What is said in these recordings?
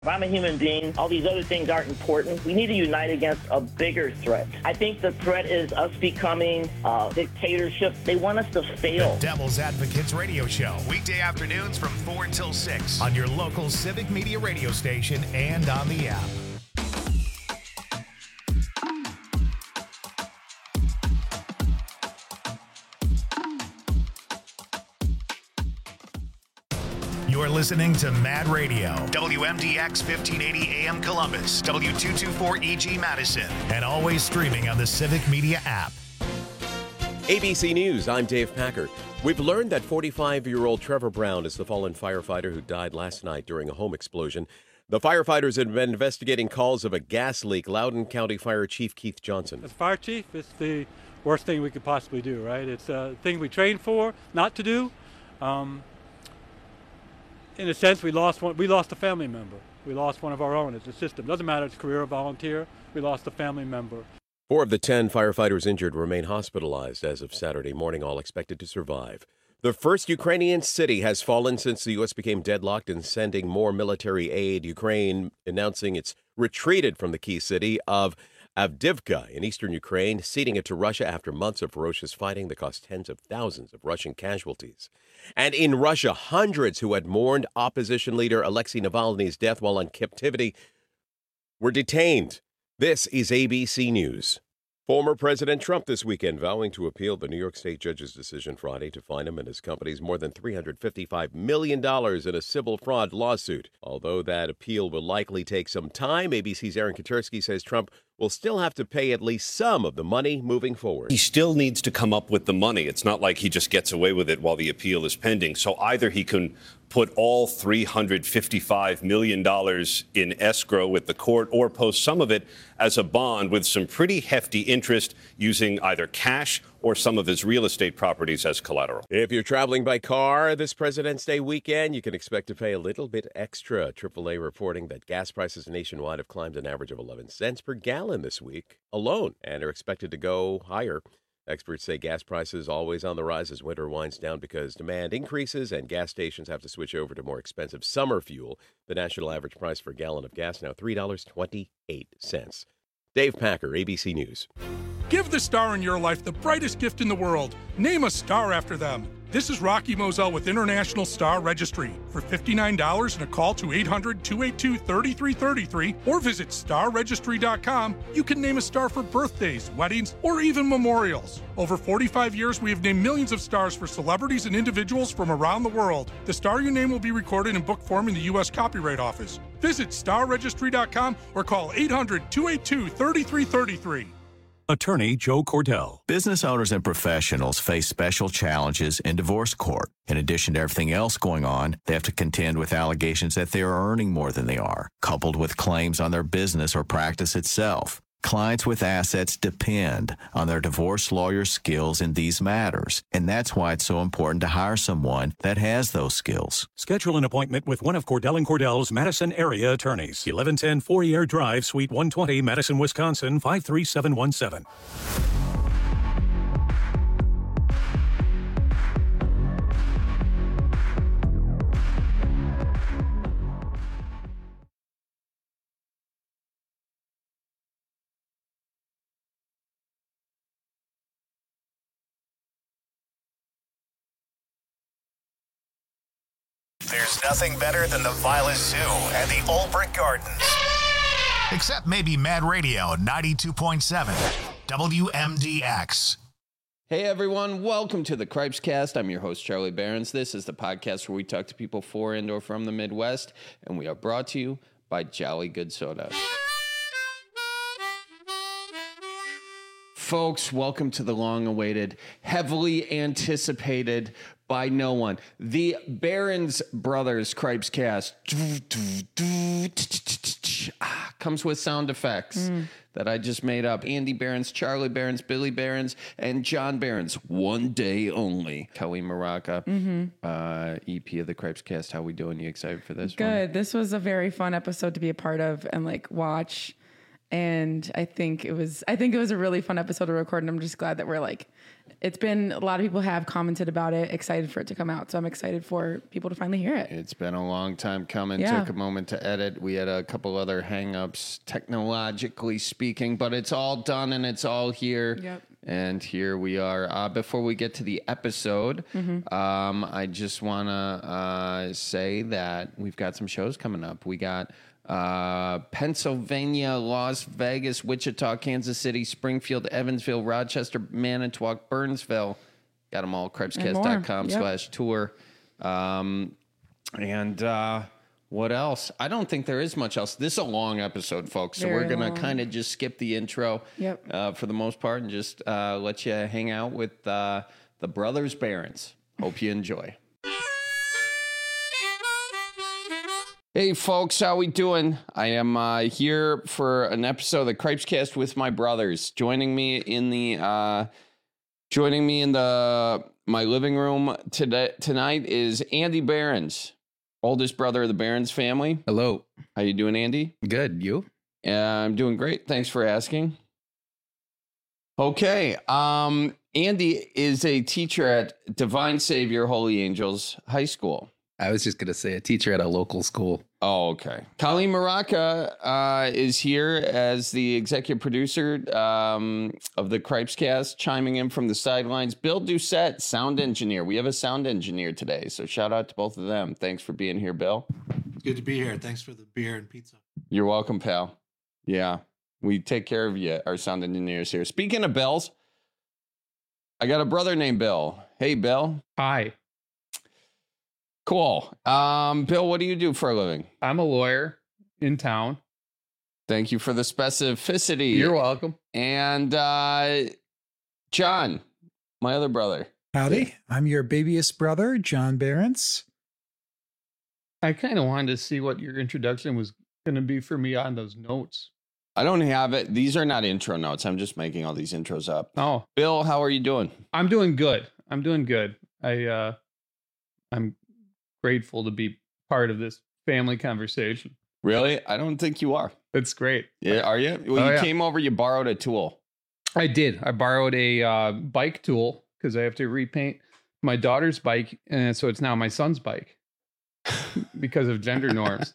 If I'm a human being, all these other things aren't important. We need to unite against a bigger threat. I think the threat is us becoming a dictatorship. They want us to fail. The Devil's Advocates Radio Show, weekday afternoons from 4 until 6 on your local Civic Media radio station and on the app. You're listening to Mad Radio, WMDX 1580 AM Columbus, W224EG Madison, and always streaming on the Civic Media app. ABC News, I'm Dave Packer. We've learned that 45-year-old Trevor Brown is the fallen firefighter who died last night during a home explosion. The firefighters have been investigating calls of a gas leak. Loudoun County Fire Chief Keith Johnson. As fire chief, it's the worst thing we could possibly do, right? It's a thing we trained for, not to do. In a sense, we lost a family member. We lost one of our own. It's a system. Doesn't matter, it's career or volunteer. We lost a family member. 4 of the 10 firefighters injured remain hospitalized as of Saturday morning, all expected to survive. The first Ukrainian city has fallen since the U.S. became deadlocked in sending more military aid. Ukraine announcing it's retreated from the key city of Avdiivka in eastern Ukraine, ceding it to Russia after months of ferocious fighting that cost tens of thousands of Russian casualties. And in Russia, hundreds who had mourned opposition leader Alexei Navalny's death while in captivity were detained. This is ABC News. Former President Trump this weekend vowing to appeal the New York State judge's decision Friday to fine him and his companies more than $355 million in a civil fraud lawsuit. Although that appeal will likely take some time, ABC's Aaron Katersky says Trump will still have to pay at least some of the money moving forward. He still needs to come up with the money. It's not like he just gets away with it while the appeal is pending. So either he can put all $355 million in escrow with the court or post some of it as a bond with some pretty hefty interest using either cash or some of his real estate properties as collateral. If you're traveling by car this President's Day weekend, you can expect to pay a little bit extra. AAA reporting that gas prices nationwide have climbed an average of 11 cents per gallon this week alone and are expected to go higher. Experts say gas prices always on the rise as winter winds down because demand increases and gas stations have to switch over to more expensive summer fuel. The national average price for a gallon of gas now $3.28. Dave Packer, ABC News. Give the star in your life the brightest gift in the world. Name a star after them. This is Rocky Moselle with International Star Registry. For $59 and a call to 800-282-3333 or visit starregistry.com, you can name a star for birthdays, weddings, or even memorials. Over 45 years, we have named millions of stars for celebrities and individuals from around the world. The star you name will be recorded in book form in the U.S. Copyright Office. Visit starregistry.com or call 800-282-3333. Attorney Joe Cordell. Business owners and professionals face special challenges in divorce court. In addition to everything else going on, they have to contend with allegations that they are earning more than they are, coupled with claims on their business or practice itself. Clients with assets depend on their divorce lawyer's skills in these matters, and that's why it's so important to hire someone that has those skills. Schedule an appointment with one of Cordell & Cordell's Madison area attorneys. 1110 Fourier Drive, Suite 120, Madison, Wisconsin, 53717. There's nothing better than the Vilas Zoo and the Olbrich Gardens. Except maybe Mad Radio 92.7 WMDX. Hey everyone, welcome to the Cripes Cast. I'm your host, Charlie Behrens. This is the podcast where we talk to people for and or from the Midwest, and we are brought to you by Jolly Good Soda. Folks, welcome to the long-awaited, heavily anticipated by no one, the Behrens Brothers Cripes Cast. Comes with sound effects that I just made up. Andy Behrens, Charlie Behrens, Billy Behrens, and John Behrens. One day only. Kelly Maraca, EP of the Cripes Cast. How we doing? You excited for this one? Good. This was a very fun episode to be a part of and watch. And I think it was a really fun episode to record, and I'm just glad that we're it's been, a lot of people have commented about it, excited for it to come out. So I'm excited for people to finally hear it. It's been a long time coming. Yeah. Took a moment to edit. We had a couple other hangups, technologically speaking, but it's all done and it's all here. Yep. And here we are. Before we get to the episode, I just want to say that we've got some shows coming up. We got Pennsylvania, Las Vegas, Wichita, Kansas City, Springfield, Evansville, Rochester, Manitowoc, Burnsville. Got them all, cripescast.com/tour. What else? I don't think there is much else. This is a long episode, folks, so we're going to kind of just skip the intro for the most part and just let you hang out with the Brothers Barons. Hope you enjoy. Hey, folks, how we doing? I am here for an episode of the Cripescast with my brothers. Joining me in my living room tonight is Andy Behrens, oldest brother of the Behrens family. Hello. How you doing, Andy? Good. You? I'm doing great. Thanks for asking. Okay. Andy is a teacher at Divine Savior Holy Angels High School. I was just going to say a teacher at a local school. Oh, okay. Colleen Maraca is here as the executive producer of the Cripescast, chiming in from the sidelines. Bill Doucette, sound engineer. We have a sound engineer today, so shout out to both of them. Thanks for being here, Bill. Good to be here. Thanks for the beer and pizza. You're welcome, pal. Yeah, we take care of you, our sound engineers here. Speaking of Bills, I got a brother named Bill. Hey, Bill. Hi. Cool. Bill, what do you do for a living? I'm a lawyer in town. Thank you for the specificity. You're welcome. And John, my other brother. Howdy. I'm your babyest brother, John Behrens. I kind of wanted to see what your introduction was going to be for me on those notes. I don't have it. These are not intro notes. I'm just making all these intros up. Oh. Bill, how are you doing? I'm doing good. I'm grateful to be part of this family conversation. Really? I don't think you are. That's great. Yeah, are you? Well, you came over, you borrowed a tool. I did. I borrowed a bike tool because I have to repaint my daughter's bike, and so it's now my son's bike because of gender norms.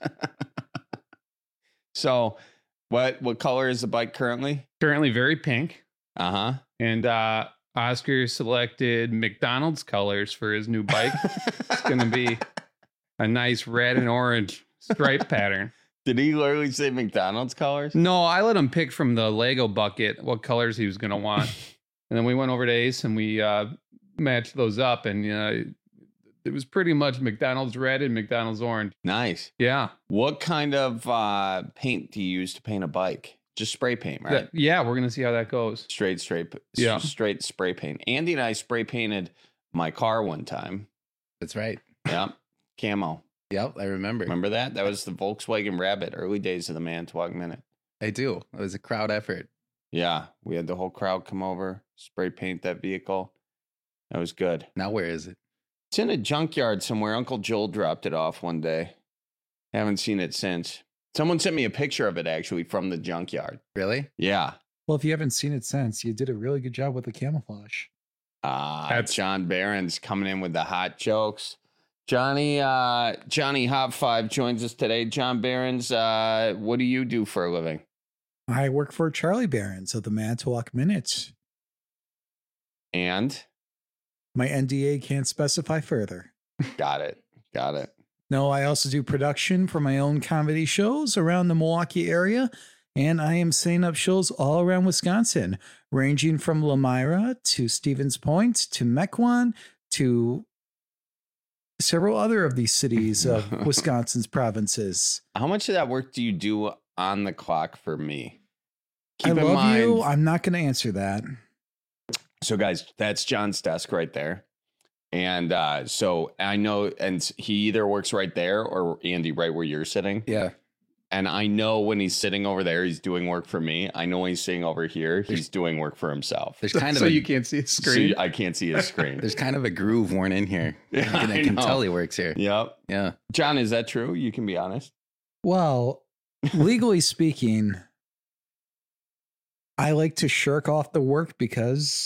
So, what color is the bike currently? Currently very pink. Uh-huh. And Oscar selected McDonald's colors for his new bike. It's going to be a nice red and orange stripe pattern. Did he literally say McDonald's colors? No, I let him pick from the Lego bucket what colors he was going to want. And then we went over to Ace and we matched those up. And it was pretty much McDonald's red and McDonald's orange. Nice. Yeah. What kind of paint do you use to paint a bike? Just spray paint, right? Yeah, we're going to see how that goes. Straight spray paint. Andy and I spray painted my car one time. That's right. Yep. Camo. Yep, I remember. Remember that? That was the Volkswagen Rabbit, early days of the Manitowoc Minute. I do. It was a crowd effort. Yeah, we had the whole crowd come over, spray paint that vehicle. That was good. Now where is it? It's in a junkyard somewhere. Uncle Joel dropped it off one day. Haven't seen it since. Someone sent me a picture of it, actually, from the junkyard. Really? Yeah. Well, if you haven't seen it since, you did a really good job with the camouflage. That's John Behrens coming in with the hot jokes. Johnny Hop 5 joins us today. John Behrens, what do you do for a living? I work for Charlie Behrens of the Manitowoc Minute. And? My NDA can't specify further. Got it. No, I also do production for my own comedy shows around the Milwaukee area, and I am setting up shows all around Wisconsin, ranging from Lamira to Stevens Point to Mequon to several other of these cities of Wisconsin's provinces. How much of that work do you do on the clock for me? I love you. I'm not going to answer that. So, guys, that's John's desk right there. And so I know, and he either works right there or Andy, right where you're sitting. Yeah. And I know when he's sitting over there, he's doing work for me. I know when he's sitting over here, he's doing work for himself. There's kind of so you can't see his screen. So I can't see his screen. There's kind of a groove worn in here. I can tell he works here. Yep. Yeah. John, is that true? You can be honest. Well, legally speaking, I like to shirk off the work because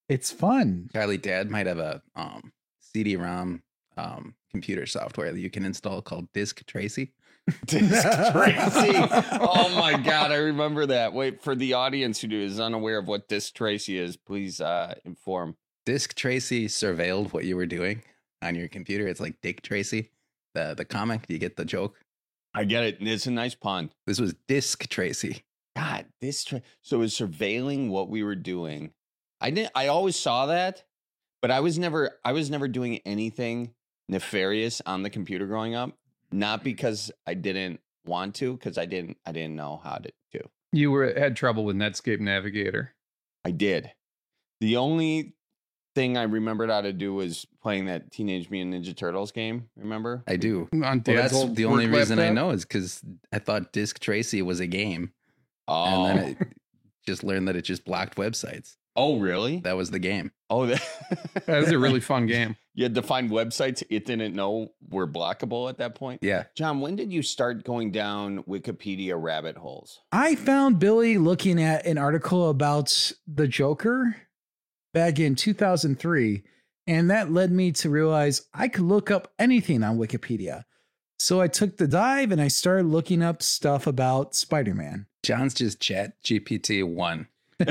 It's fun. Charlie, Dad might have a CD-ROM computer software that you can install called Disk Tracy. Disk Tracy. Oh my God, I remember that. Wait, for the audience who is unaware of what Disk Tracy is, please inform. Disk Tracy surveilled what you were doing on your computer. It's like Dick Tracy, the comic. Do you get the joke? I get it. It's a nice pun. This was Disk Tracy. God, so it was surveilling what we were doing. I always saw that, but I was never doing anything nefarious on the computer growing up. Not because I didn't want to, because I didn't know how to do. You had trouble with Netscape Navigator. I did. The only thing I remembered how to do was playing that Teenage Mutant Ninja Turtles game. Remember? I do. On That's the only reason I know is because I thought Disk Tracy was a game. Oh. And then I just learned that it just blocked websites. Oh, really? That was the game. Oh, that was a really fun game. You had to find websites it didn't know were blockable at that point? Yeah. John, when did you start going down Wikipedia rabbit holes? I found Billy looking at an article about the Joker back in 2003, and that led me to realize I could look up anything on Wikipedia. So I took the dive and I started looking up stuff about Spider-Man. John's just Chat GPT 1.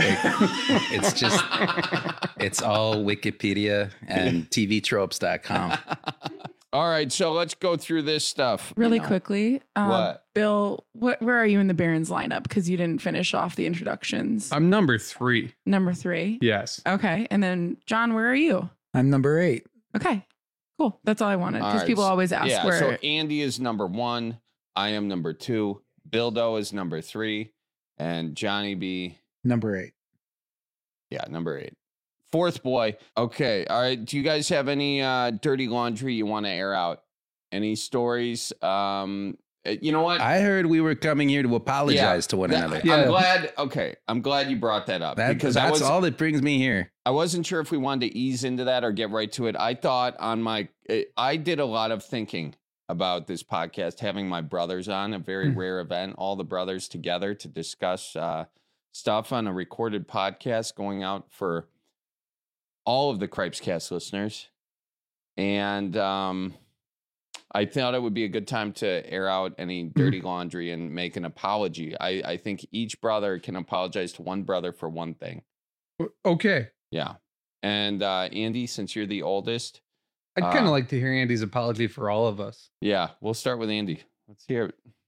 It's all Wikipedia and tvtropes.com. All right, so let's go through this stuff. Really quickly. What? Bill, where are you in the Barons lineup? Because you didn't finish off the introductions. I'm number 3. Number 3? Yes. Okay. And then, John, where are you? I'm number 8. Okay. Cool. That's all I wanted. Because All people right, always ask yeah, where. So Andy is number 1. I am number 2. Bildo is number 3. And Johnny B. Number 8. Yeah, number 8. Fourth boy. Okay. All right. Do you guys have any dirty laundry you want to air out? Any stories? You know what? I heard we were coming here to apologize to one another. I'm glad you brought that up. Because that's all that brings me here. I wasn't sure if we wanted to ease into that or get right to it. I thought I did a lot of thinking about this podcast, having my brothers on, a very rare event, all the brothers together to discuss stuff on a recorded podcast going out for all of the Cripescast listeners. And I thought it would be a good time to air out any dirty laundry and make an apology. I think each brother can apologize to one brother for one thing. Okay. Yeah. And Andy, since you're the oldest, I'd kind of like to hear Andy's apology for all of us. Yeah, we'll start with Andy. Let's hear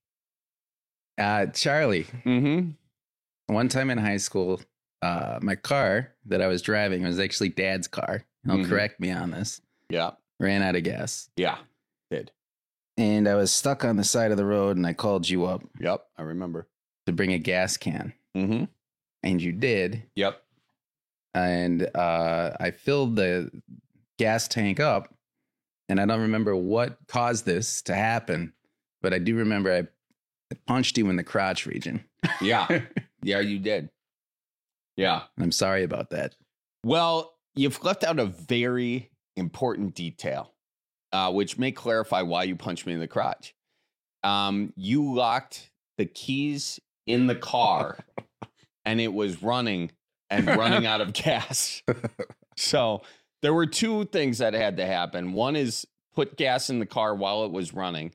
it. Charlie. Mm-hmm. One time in high school, my car that I was driving was actually Dad's car. He'll correct me on this. Yeah. Ran out of gas. Yeah, did. And I was stuck on the side of the road, and I called you up. Yep, I remember. To bring a gas can. Mm-hmm. And you did. Yep. And I filled the gas tank up, and I don't remember what caused this to happen, but I do remember I punched you in the crotch region. Yeah. Yeah, you did. Yeah. I'm sorry about that. Well, you've left out a very important detail, which may clarify why you punched me in the crotch. You locked the keys in the car, and it was running out of gas. So there were two things that had to happen. One is put gas in the car while it was running,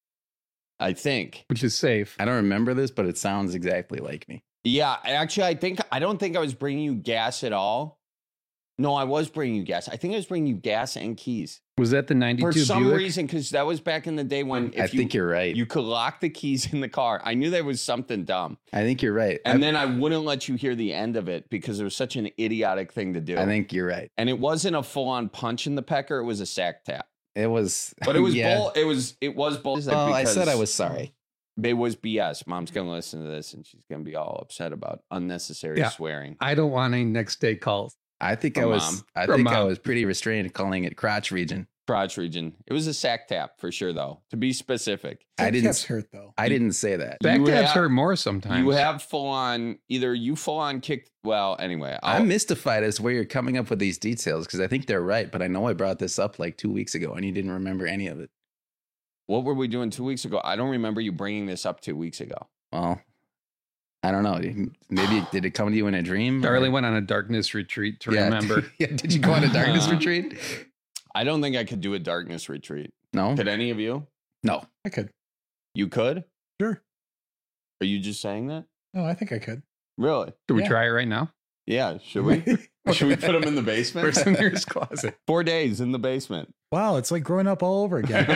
I think. Which is safe. I don't remember this, but it sounds exactly like me. Yeah, actually, I don't think I was bringing you gas at all. No, I was bringing you gas. I think I was bringing you gas and keys. Was that the 92 For some Buick? reason, because that was back in the day when I think you're right. You could lock the keys in the car. I knew there was something dumb. I think you're right. And then I wouldn't let you hear the end of it because it was such an idiotic thing to do. I think you're right. And it wasn't a full-on punch in the pecker. It was a sack tap. It was. But it was yeah. it was bullshit. Oh, I said I was sorry. It was BS. Mom's going to listen to this and she's going to be all upset about unnecessary swearing. I don't want any next day calls. I think I was pretty restrained calling it crotch region. Crotch region. It was a sack tap for sure, though. To be specific, Sack taps hurt though. I didn't say that. Sack taps hurt more sometimes. You have full on kicked. Well, anyway, I'm mystified as to where you're coming up with these details because I think they're right, but I know I brought this up like 2 weeks ago and you didn't remember any of it. What were we doing 2 weeks ago? I don't remember you bringing this up 2 weeks ago. Well, I don't know. Maybe did it come to you in a dream? Charlie went on a darkness retreat to remember. Yeah, did you go on a darkness retreat? I don't think I could do a darkness retreat. No. Could any of you? No. I could. You could? Sure. Are you just saying that? No, I think I could. Really? Should we try it right now? Yeah. Should we? Should we put them in the basement? First in your closet. 4 days in the basement. Wow, it's like growing up all over again.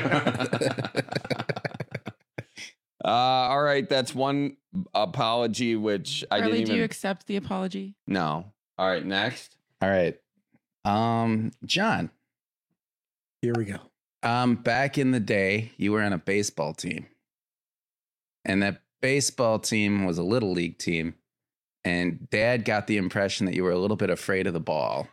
All right. That's one apology, which I Charlie, didn't even. do you accept the apology? No. All right. Next. All right. John. Here we go. Back in the day, you were on a baseball team. And that baseball team was a little league team. And Dad got the impression that you were a little bit afraid of the ball.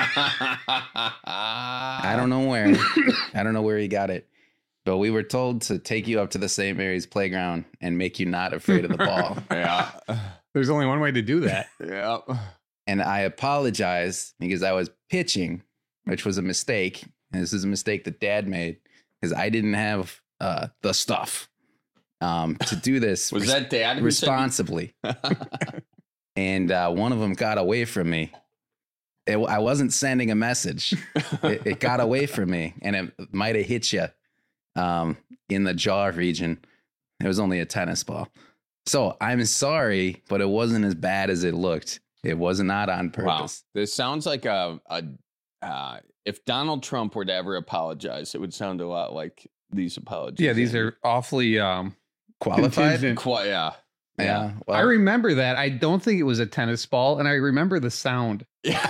I don't know where. I don't know where he got it. But we were told to take you up to the St. Mary's playground and make you not afraid of the ball. Yeah. There's only one way to do that. Yeah. And I apologize because I was pitching, which was a mistake. And this is a mistake that Dad made because I didn't have the stuff to do this. Was that Dad who responsibly? And one of them got away from me. I wasn't sending a message. It got away from me, and it might have hit you in the jaw region. It was only a tennis ball. So I'm sorry, but it wasn't as bad as it looked. It was not on purpose. Wow. This sounds like if Donald Trump were to ever apologize, it would sound a lot like these apologies. Yeah, these are awfully qualified. Yeah. Yeah. Well, I remember that. I don't think it was a tennis ball, and I remember the sound.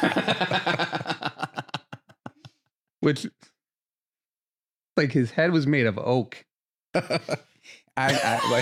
Which, like, his head was made of oak. I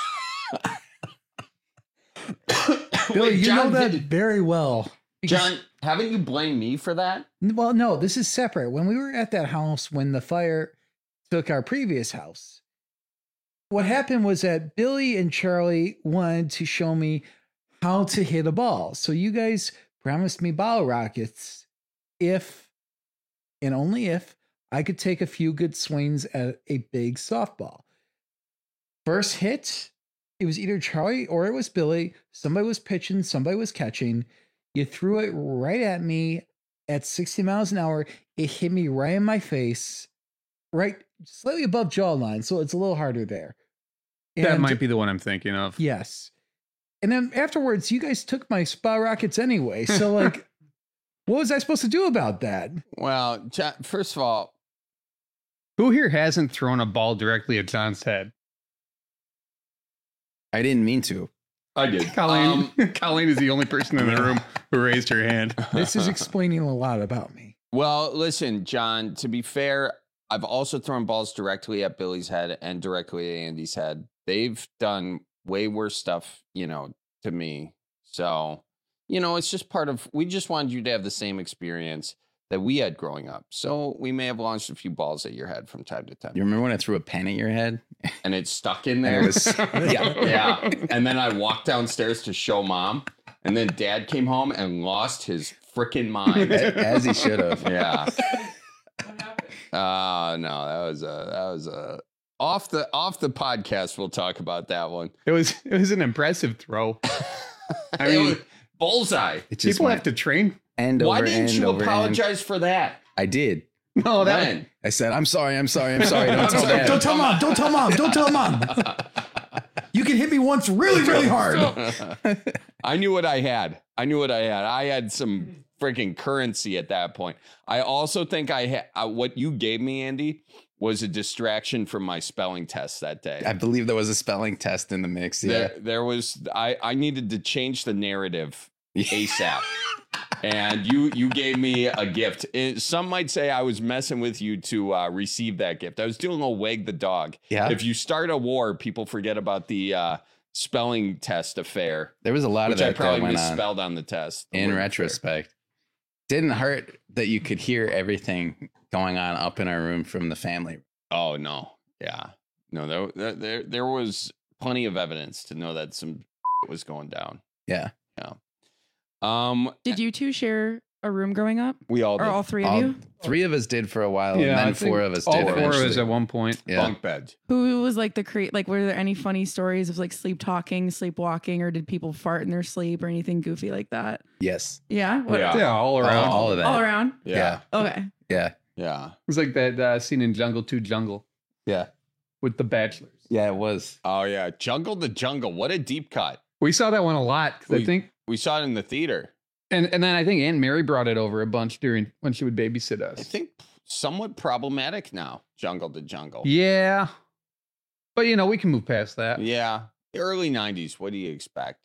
Billy, Wait, you John, know that very well. John, haven't you blamed me for that? Well, no, this is separate. When we were at that house, when the fire took our previous house, what happened was that Billy and Charlie wanted to show me how to hit a ball. So you guys promised me bottle rockets if, and only if, I could take a few good swings at a big softball. First hit, it was either Charlie or it was Billy. Somebody was pitching, somebody was catching. You threw it right at me at 60 miles an hour. It hit me right in my face, right slightly above jawline, so it's a little harder there. That might be the one I'm thinking of. Yes. And then afterwards, you guys took my spa rockets anyway. So, like, what was I supposed to do about that? Well, John, first of all, who here hasn't thrown a ball directly at John's head? I didn't mean to. I did. Colleen, Colleen is the only person in the room who raised her hand. This is explaining a lot about me. Well, listen, John, to be fair, I've also thrown balls directly at Billy's head and directly at Andy's head. They've done way worse stuff, to me. So, it's just we just wanted you to have the same experience that we had growing up. So we may have launched a few balls at your head from time to time. You remember when I threw a pen at your head? And it stuck in there? Yeah. And then I walked downstairs to show Mom. And then Dad came home and lost his freaking mind. As he should have. Yeah. No, that was a off the podcast. We'll talk about that one. It was an impressive throw. I mean, bullseye. People have to train. Why didn't you apologize for that? I did. No, I said, I'm sorry. Don't tell Dad. Don't tell Mom. Don't tell Mom. You can hit me once really, really hard. I knew what I had. I had some freaking currency at that point. I also think I had what you gave me, Andy, was a distraction from my spelling test that day. I believe there was a spelling test in the mix. Yeah. There was. I needed to change the narrative ASAP. And you gave me a gift. Some might say I was messing with you to receive that gift. I was doing a wag the dog. Yeah. If you start a war, people forget about the spelling test affair. There was a lot of that. Which I probably that went misspelled on the test. In retrospect. Didn't hurt that you could hear everything going on up in our room from the family. Oh, no. Yeah. No, there was plenty of evidence to know that some was going down. Yeah. Yeah. Did you two share a room growing up? We all Or did. all three of you? 3 of us did for a while, Yeah, I and then think 4 of us all did. 4 of us eventually. at one point. Yeah. Bunk beds. Who was like like, were there any funny stories of like sleep talking, sleepwalking, or did people fart in their sleep or anything goofy like that? Yes. Yeah? What- Yeah, all around. All of that. All around? Yeah. Okay. Yeah. Yeah. It was like that scene in Jungle 2 Jungle Yeah. with the bachelors. Yeah, it was. Oh yeah. Jungle to Jungle. What a deep cut. We saw that one a lot 'cause I think, we saw it in the theater. and then I think Aunt Mary brought it over a bunch when she would babysit us. I think somewhat problematic now. Jungle to Jungle. Yeah, but we can move past that. Yeah. Early 90s. What do you expect?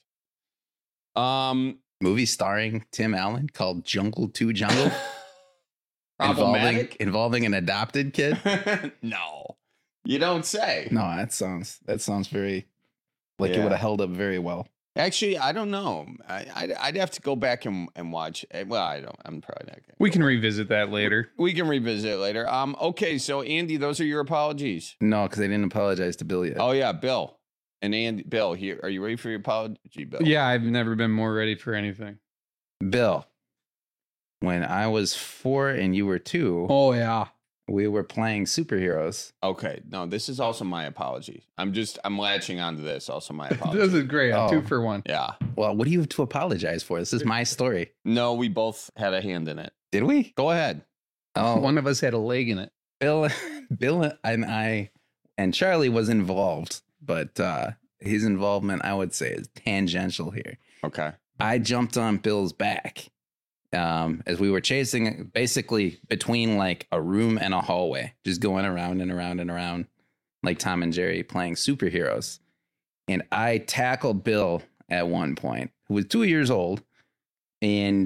Movie starring Tim Allen called Jungle 2 Jungle. Problematic? involving an adopted kid. No. You don't say. No, that sounds very like it Yeah. would have held up very well. Actually, I don't know. I'd have to go back and watch. Well, I don't. I'm probably not going. We can revisit that later. We can revisit it later. Okay, so Andy, those are your apologies. No, because I didn't apologize to Bill yet. Oh yeah, Bill and Andy. Bill, here, are you ready for your apology, Bill? Yeah, I've never been more ready for anything. Bill, when I was 4 and you were 2, Oh yeah. we were playing superheroes. Okay, no, this is also my apology. I'm latching onto this. Also my apology. This is great. Oh. 2 for 1. Yeah. Well, what do you have to apologize for? This is my story. No, we both had a hand in it. Did we? Go ahead. Oh, One of us had a leg in it. Bill and I and Charlie was involved, but his involvement, I would say, is tangential here. Okay. I jumped on Bill's back as we were chasing, basically between like a room and a hallway, just going around and around and around like Tom and Jerry playing superheroes. And I tackled Bill at one point, who was 2 years old. And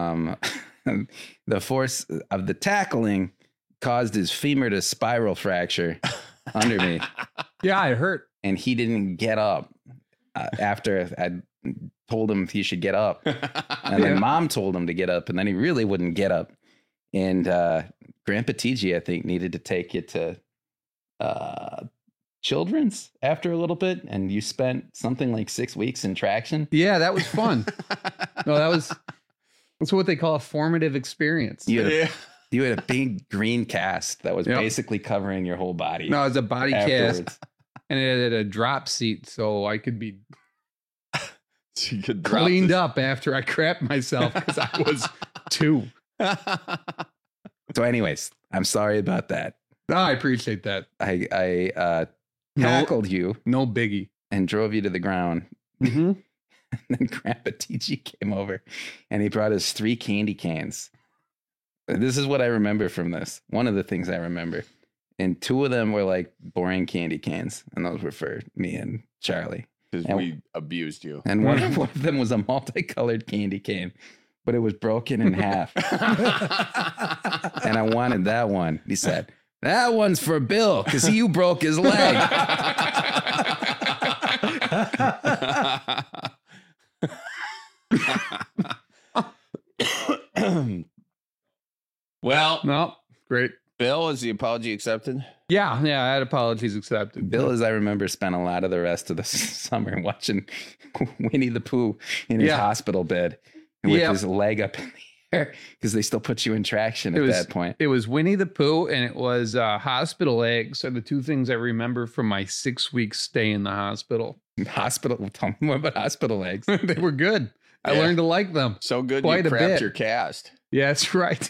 the force of the tackling caused his femur to spiral fracture under me. Yeah, it hurt. And he didn't get up after I told him he should get up. And then Mom told him to get up, and then he really wouldn't get up. And Grandpa TG, I think, needed to take you to Children's after a little bit, and you spent something like 6 weeks in traction. Yeah, that was fun. No, that's what they call a formative experience. You had a big green cast that was basically covering your whole body. No, it was a body afterwards. cast, and it had a drop seat, so I could be You could drop cleaned this. up after I crapped myself because I was 2. So anyways, I'm sorry about that. No, I appreciate that. I tackled you. No biggie. And drove you to the ground. Mm-hmm. And then Grandpa TG came over and he brought us 3 candy cans. This is what I remember from this. One of the things I remember. And 2 of them were like boring candy cans. And those were for me and Charlie. Because And- we abused you. And one of them was a multicolored candy cane, but it was broken in half. And I wanted that one. He said, that one's for Bill because you broke his leg. Well, No, great. Bill, is the apology accepted? Yeah, I had apologies accepted. Bill, as I remember, spent a lot of the rest of the summer watching Winnie the Pooh in his hospital bed with his leg up in the air because they still put you in traction at that point. It was Winnie the Pooh and it was hospital eggs are the 2 things I remember from my 6-week stay in the hospital. Hospital? Tell me more about hospital eggs. They were good. I Yeah. learned to like them. So good Quite you a crapped bit. your cast. Yeah, that's right.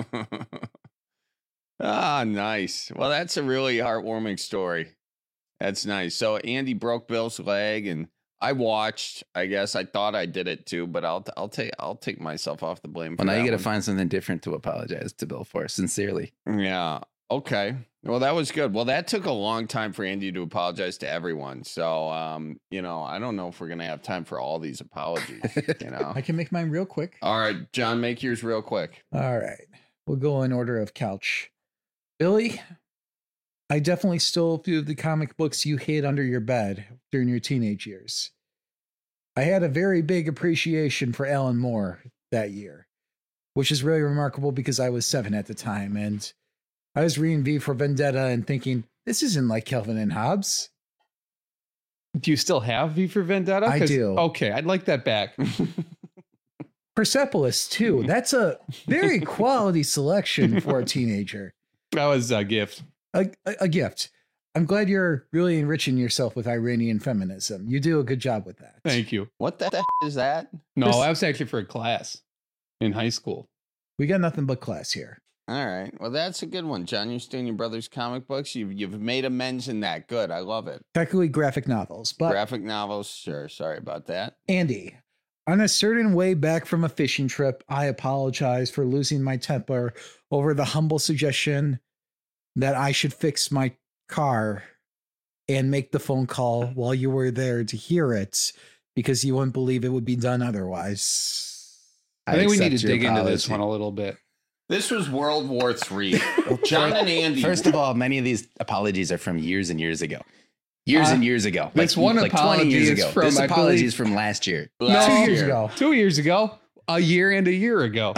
Ah, nice. Well, that's a really heartwarming story. That's nice. So Andy broke Bill's leg, and I watched. I guess I thought I did it too, but I'll take myself off the blame. For Well, now you that got to one. find something different to apologize to Bill for, sincerely. Yeah. Okay. Well, that was good. Well, that took a long time for Andy to apologize to everyone. So, I don't know if we're gonna have time for all these apologies. I can make mine real quick. All right, John, make yours real quick. All right. We'll go in order of couch. Billy, I definitely stole a few of the comic books you hid under your bed during your teenage years. I had a very big appreciation for Alan Moore that year, which is really remarkable because I was 7 at the time. And I was reading V for Vendetta and thinking, this isn't like Calvin and Hobbes. Do you still have V for Vendetta? I do. Okay, I'd like that back. Persepolis too. That's a very quality selection for a teenager. That was a gift. A gift. I'm glad you're really enriching yourself with Iranian feminism. You do a good job with that. Thank you. What the is that? No, I was actually for a class in high school. We got nothing but class here. All right. Well, that's a good one, John. You're still in your brother's comic books. You've made amends in that. Good. I love it. Technically graphic novels, but graphic novels. Sure. Sorry about that. Andy, on a certain way back from a fishing trip, I apologize for losing my temper over the humble suggestion that I should fix my car and make the phone call while you were there to hear it, because you wouldn't believe it would be done otherwise. I think we need to dig into this one a little bit. This was World War III. John and Andy. First of all, many of these apologies are from years and years ago. Years and years ago. This one apology 20 years is ago. from, This I apology believe- is from last year. No, 2 years ago. 2 years ago. A year and a year ago.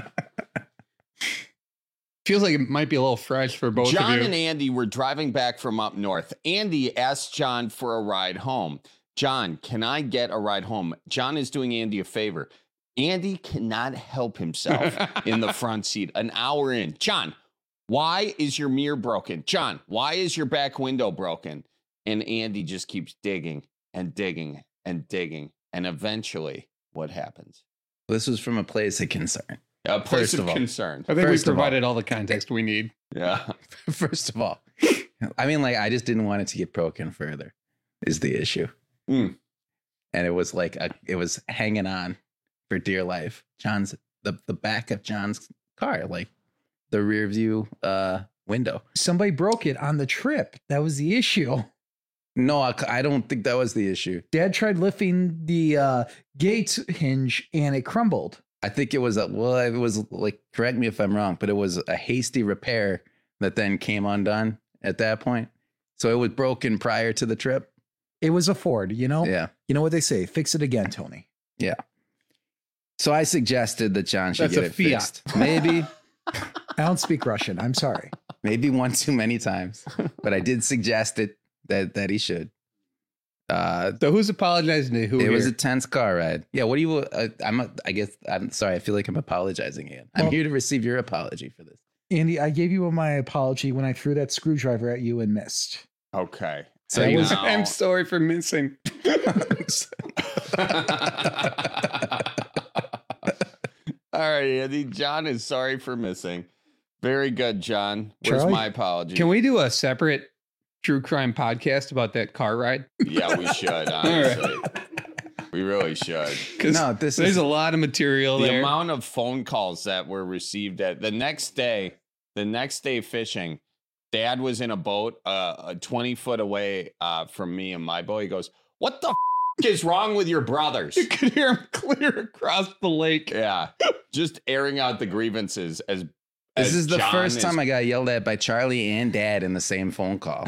Feels like it might be a little fresh for both John of you. and Andy were driving back from up north. Andy asked John for a ride home. John, can I get a ride home? John is doing Andy a favor. Andy cannot help himself in the front seat. An hour in. John, why is your mirror broken? John, why is your back window broken? And Andy just keeps digging and digging and digging. And eventually, what happens? This was from a place of concern. A place of concern. I think we provided all the context we need. Yeah. First of all, I mean, like, I just didn't want it to get broken further, is the issue. Mm. And it was like, it was hanging on for dear life. The back of John's car, like the rear view window. Somebody broke it on the trip. That was the issue. No, I don't think that was the issue. Dad tried lifting the gate hinge and it crumbled. I think it was it was like, correct me if I'm wrong, but it was a hasty repair that then came undone at that point. So it was broken prior to the trip. It was a Ford, you know? Yeah. You know what they say? Fix it again, Tony. Yeah. So I suggested that John should That's get a it Fiat. fixed. Maybe. I don't speak Russian. I'm sorry. Maybe one too many times, but I did suggest it that he should. So who's apologizing to who? It was here? a tense car ride. Yeah. What do you? I'm sorry. I feel like I'm apologizing again. I'm Well- here to receive your apology for this. Andy, I gave you my apology when I threw that screwdriver at you and missed. Okay. So That you was- I'm sorry for missing. All right, Andy. John is sorry for missing. Very good, John. Where's Charlie? my apology? Can we do a separate true crime podcast about that car ride? Yeah, we should, honestly. We really should. Because No, there's a lot of material The there. amount of phone calls that were received at the next day fishing, Dad was in a boat 20 foot away from me and my boy. He goes, "What the is wrong with your brothers?" You could hear him clear across the lake. Yeah, just airing out the grievances as This is the John first time I got yelled at by Charlie and Dad in the same phone call.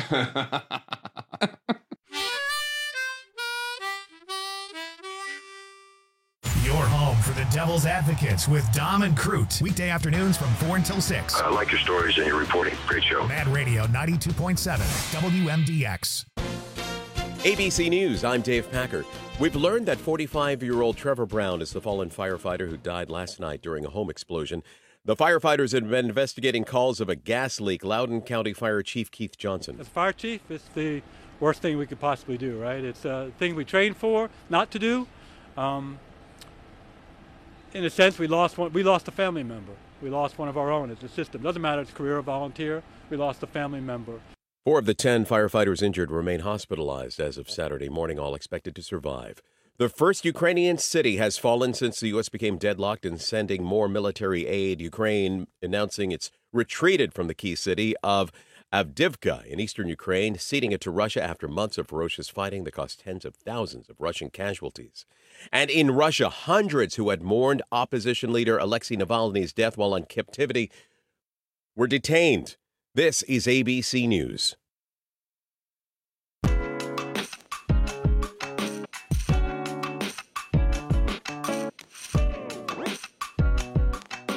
Your home for the Devil's Advocates with Dom and Crute. Weekday afternoons from 4 until 6. I like your stories and your reporting. Great show. Mad Radio 92.7 WMDX. ABC News, I'm Dave Packer. We've learned that 45-year-old Trevor Brown is the fallen firefighter who died last night during a home explosion. The firefighters had been investigating calls of a gas leak. Loudoun County Fire Chief Keith Johnson. As fire chief, it's the worst thing we could possibly do, right? It's a thing we trained for not to do. In a sense, we lost a family member. We lost one of our own. It's a system. Doesn't matter if it's career or volunteer. We lost a family member. 4 of the 10 firefighters injured remain hospitalized as of Saturday morning, all expected to survive. The first Ukrainian city has fallen since the U.S. became deadlocked in sending more military aid. Ukraine announcing it's retreated from the key city of Avdiivka in eastern Ukraine, ceding it to Russia after months of ferocious fighting that cost tens of thousands of Russian casualties. And in Russia, hundreds who had mourned opposition leader Alexei Navalny's death while in captivity were detained. This is ABC News.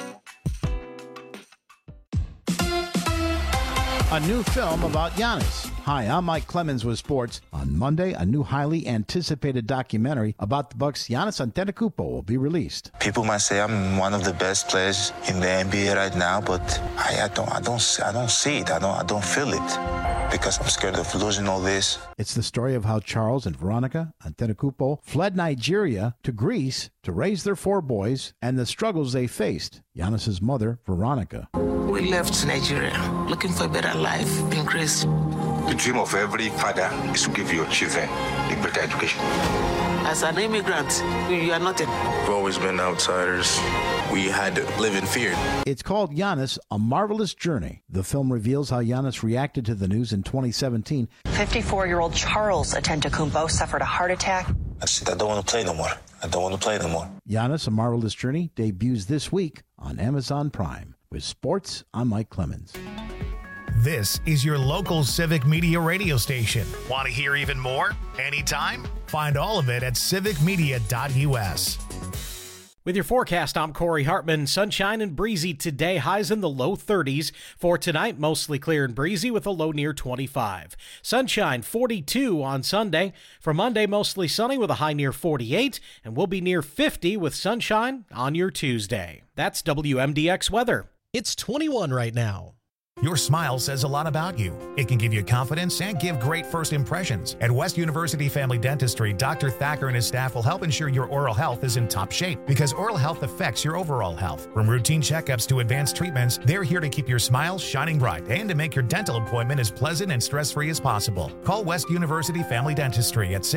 A new film about Giannis. Hi, I'm Mike Clemens with sports. On Monday, a new highly anticipated documentary about the Bucks' Giannis Antetokounmpo will be released. People might say I'm one of the best players in the NBA right now, but I don't see it. I don't feel it because I'm scared of losing all this. It's the story of how Charles and Veronica Antetokounmpo fled Nigeria to Greece to raise their 4 boys and the struggles they faced. Giannis's mother, Veronica. We left Nigeria looking for a better life in Greece. The dream of every father is to give your children a better education. As an immigrant, you are nothing. We've always been outsiders. We had to live in fear. It's called Giannis, A Marvelous Journey. The film reveals how Giannis reacted to the news in 2017. 54-year-old Charles Antetokounmpo suffered a heart attack. I said, I don't want to play no more. I don't want to play no more. Giannis, A Marvelous Journey debuts this week on Amazon Prime. With sports, I'm Mike Clemens. This is your local Civic Media radio station. Want to hear even more? Anytime? Find all of it at civicmedia.us. With your forecast, I'm Corey Hartman. Sunshine and breezy today, highs in the low 30s. For tonight, mostly clear and breezy with a low near 25. Sunshine 42 on Sunday. For Monday, mostly sunny with a high near 48, and we'll be near 50 with sunshine on your Tuesday. That's WMDX weather. It's 21 right now. Your smile says a lot about you. It can give you confidence and give great first impressions. At West University Family Dentistry, Dr. Thacker and his staff will help ensure your oral health is in top shape because oral health affects your overall health. From routine checkups to advanced treatments, they're here to keep your smile shining bright and to make your dental appointment as pleasant and stress-free as possible. Call West University Family Dentistry at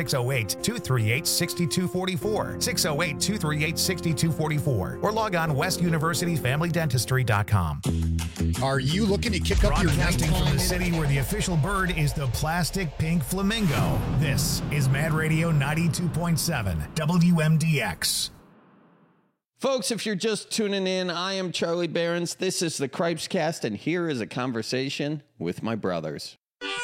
608-238-6244, 608-238-6244, or log on westuniversityfamilydentistry.com. Are you looking to kick up your Broadcasting from the city where the official bird is the plastic pink flamingo. This is Mad Radio 92.7 WMDX. Folks, if you're just tuning in, I am Charlie Behrens. This is the Cripes Cast, and here is a conversation with my brothers.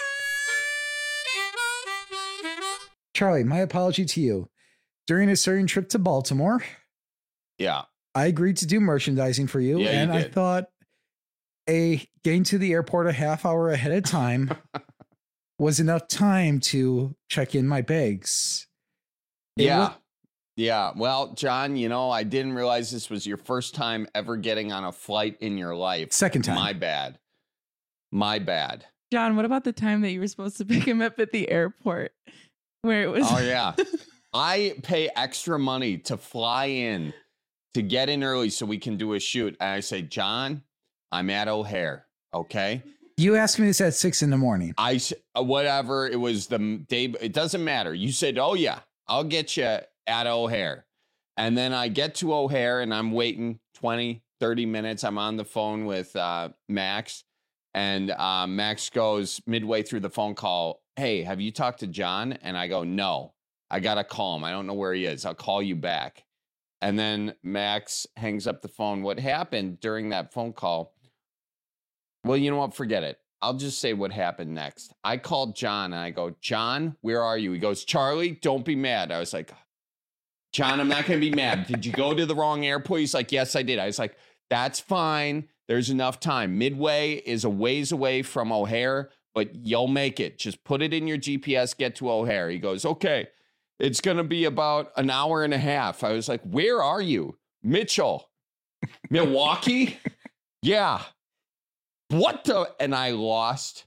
Charlie, my apology to you. During a certain trip to Baltimore, yeah, I agreed to do merchandising for you, Yeah, and you I did. thought getting to the airport a half hour ahead of time was enough time to check in my bags. Yeah. Well, John, I didn't realize this was your first time ever getting on a flight in your life. Second time. My bad. John, what about the time that you were supposed to pick him up at the airport where it was? Oh, yeah. I pay extra money to fly in, to get in early so we can do a shoot. And I say, John, I'm at O'Hare, okay? You asked me this at 6 a.m. Whatever, it was the day, it doesn't matter. You said, oh yeah, I'll get you at O'Hare. And then I get to O'Hare and I'm waiting 20, 30 minutes. I'm on the phone with Max, and Max goes midway through the phone call, hey, have you talked to John? And I go, no, I got to call him. I don't know where he is. I'll call you back. And then Max hangs up the phone. What happened during that phone call? Well, you know what? Forget it. I'll just say what happened next. I called John and I go, John, where are you? He goes, Charlie, don't be mad. I was like, John, I'm not going to be mad. Did you go to the wrong airport? He's like, yes, I did. I was like, that's fine. There's enough time. Midway is a ways away from O'Hare, but you'll make it. Just put it in your GPS, get to O'Hare. He goes, okay, it's going to be about an hour and a half. I was like, where are you? Mitchell, Milwaukee? Yeah. What the? And I lost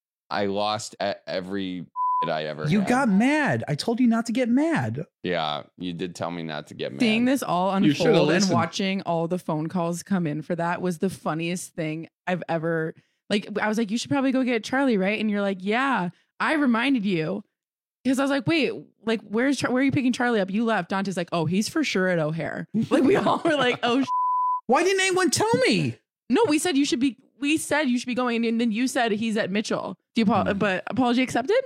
every I ever You had. got mad. I told you not to get mad. Yeah, you did tell me not to get mad. Seeing this all You should've unfold and listened. watching all the phone calls come in for that was the funniest thing I've ever, I was like, you should probably go get Charlie, right? And you're like, yeah, I reminded you. Because I was like, wait, where are you picking Charlie up? You left. Dante's like, oh, he's for sure at O'Hare. We all were like, oh, why didn't anyone tell me? No, we said you should be going, and then you said he's at Mitchell. Do you but apology accepted?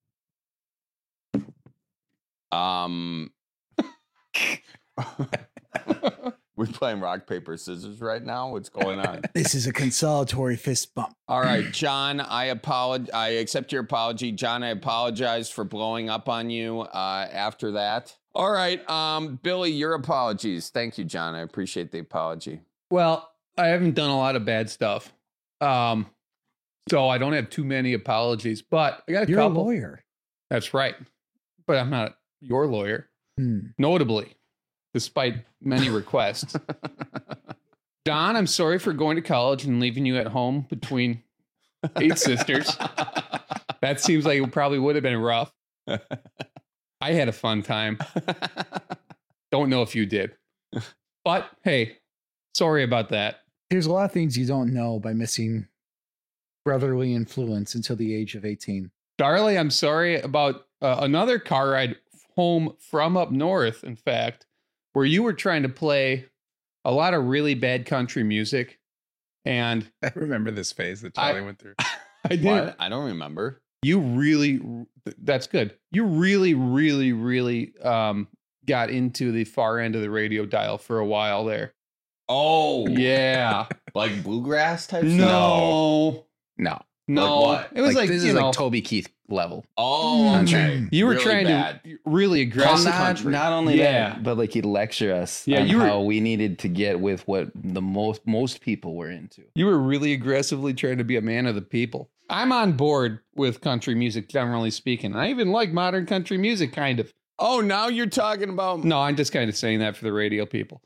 We're playing rock, paper, scissors right now. What's going on? This is a consolatory fist bump. All right, John, I accept your apology. John, I apologize for blowing up on you after that. All right, Billy, your apologies. Thank you, John. I appreciate the apology. Well, I haven't done a lot of bad stuff. So I don't have too many apologies, but I got a You're couple. a lawyer. That's right. But I'm not your lawyer. Notably, despite many requests. Don, I'm sorry for going to college and leaving you at home between 8 sisters. That seems like it probably would have been rough. I had a fun time. Don't know if you did. But hey, sorry about that. There's a lot of things you don't know by missing brotherly influence until the age of 18. Darley, I'm sorry about another car ride home from up north, in fact, where you were trying to play a lot of really bad country music. And I remember this phase that Charlie went through. I did. What? I don't remember. You really, that's good. You really, really, really got into the far end of the radio dial for a while there. Oh, yeah. Like bluegrass type No. No. No. Like what? It was like, this you is know, like Toby Keith level. Oh, okay. You were Really trying bad. to really aggressive. Not only Yeah. that, but like he'd lecture us Yeah, on you were- how we needed to get with what the most people were into. You were really aggressively trying to be a man of the people. I'm on board with country music, generally speaking. I even like modern country music, kind of. Oh, now you're talking about. No, I'm just kind of saying that for the radio people.